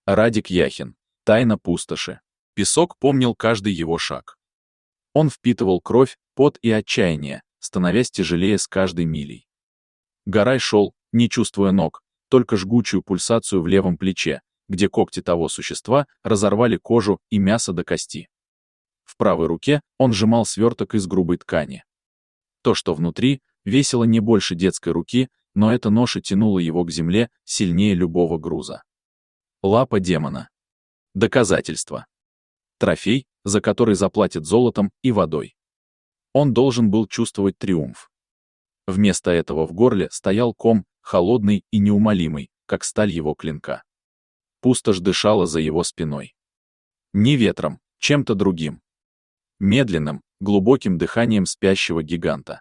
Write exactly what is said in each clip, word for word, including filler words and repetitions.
Радик Яхин. Тайна пустоши. Песок помнил каждый его шаг. Он впитывал кровь, пот и отчаяние, становясь тяжелее с каждой милей. Гарай шел, не чувствуя ног, только жгучую пульсацию в левом плече, где когти того существа разорвали кожу и мясо до кости. В правой руке он сжимал сверток из грубой ткани. То, что внутри, весило не больше детской руки, но эта ноша тянула его к земле сильнее любого груза. Лапа демона. Доказательство. Трофей, за который заплатят золотом и водой. Он должен был чувствовать триумф. Вместо этого в горле стоял ком, холодный и неумолимый, как сталь его клинка. Пустошь дышала за его спиной. Не ветром, чем-то другим. Медленным, глубоким дыханием спящего гиганта.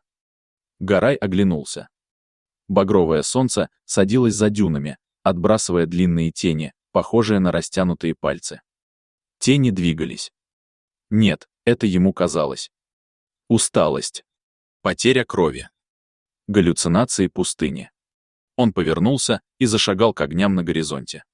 Гарай оглянулся. Багровое солнце садилось за дюнами, отбрасывая длинные тени, похожие на растянутые пальцы. Тени двигались. Нет, это ему казалось. Усталость. Потеря крови. Галлюцинации пустыни. Он повернулся и зашагал к огням на горизонте.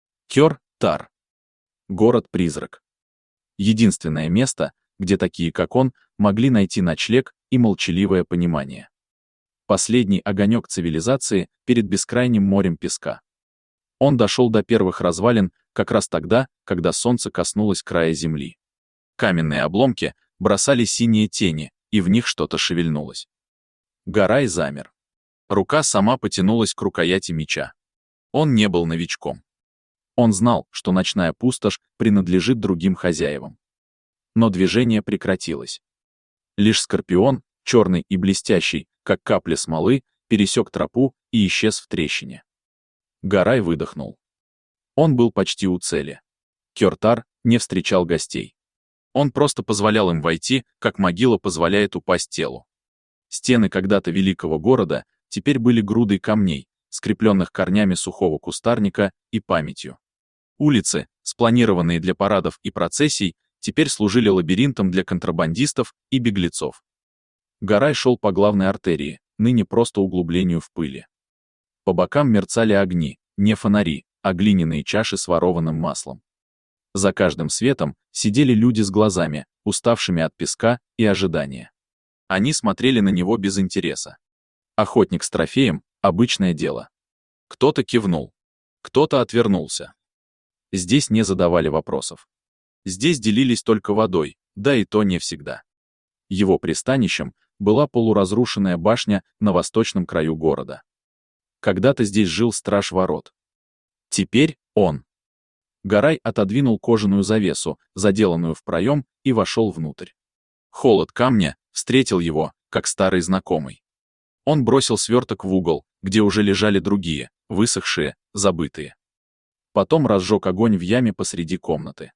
Кёр-Тар. Город-призрак. Единственное место, где такие, как он, могли найти ночлег и молчаливое понимание. Последний огонек цивилизации перед бескрайним морем песка. Он дошел до первых развалин как раз тогда, когда солнце коснулось края земли. Каменные обломки бросали синие тени, и в них что-то шевельнулось. Гарай замер. Рука сама потянулась к рукояти меча. Он не был новичком. Он знал, что ночная пустошь принадлежит другим хозяевам. Но движение прекратилось. Лишь скорпион, черный и блестящий, как капля смолы, пересек тропу и исчез в трещине. Гарай выдохнул. Он был почти у цели. Кёр-Тар не встречал гостей. Он просто позволял им войти, как могила позволяет упасть телу. Стены когда-то великого города теперь были грудой камней, скрепленных корнями сухого кустарника и памятью. Улицы, спланированные для парадов и процессий, теперь служили лабиринтом для контрабандистов и беглецов. Гарай шел по главной артерии, ныне просто углублению в пыли. По бокам мерцали огни, не фонари, а глиняные чаши с ворованным маслом. За каждым светом сидели люди с глазами, уставшими от песка и ожидания. Они смотрели на него без интереса. Охотник с трофеем — обычное дело. Кто-то кивнул, кто-то отвернулся. Здесь не задавали вопросов. Здесь делились только водой, да и то не всегда. Его пристанищем была полуразрушенная башня на восточном краю города. Когда-то здесь жил страж ворот. Теперь он. Гарай отодвинул кожаную завесу, заделанную в проем, и вошел внутрь. Холод камня встретил его, как старый знакомый. Он бросил сверток в угол, где уже лежали другие, высохшие, забытые. Потом разжег огонь в яме посреди комнаты.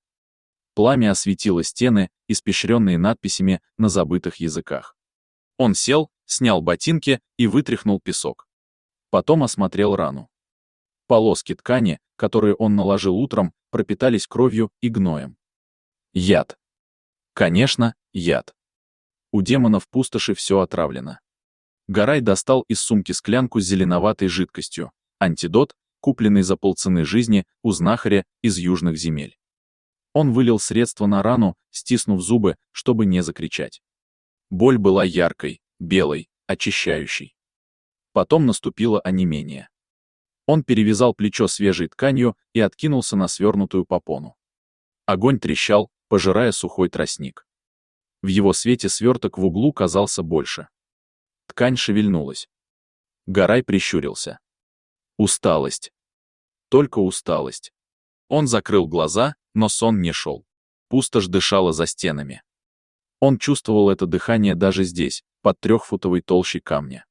Пламя осветило стены, испещренные надписями на забытых языках. Он сел, снял ботинки и вытряхнул песок. Потом осмотрел рану. Полоски ткани, которые он наложил утром, пропитались кровью и гноем. Яд. Конечно, яд. У демонов пустоши все отравлено. Гарай достал из сумки склянку с зеленоватой жидкостью, антидот, купленный за полцены жизни у знахаря из южных земель. Он вылил средство на рану, стиснув зубы, чтобы не закричать. Боль была яркой, белой, очищающей. Потом наступило онемение. Он перевязал плечо свежей тканью и откинулся на свернутую попону. Огонь трещал, пожирая сухой тростник. В его свете сверток в углу казался больше. Ткань шевельнулась. Гарай прищурился. Усталость. Только усталость. Он закрыл глаза, но сон не шел. Пустошь дышала за стенами. Он чувствовал это дыхание даже здесь, под трехфутовой толщей камня.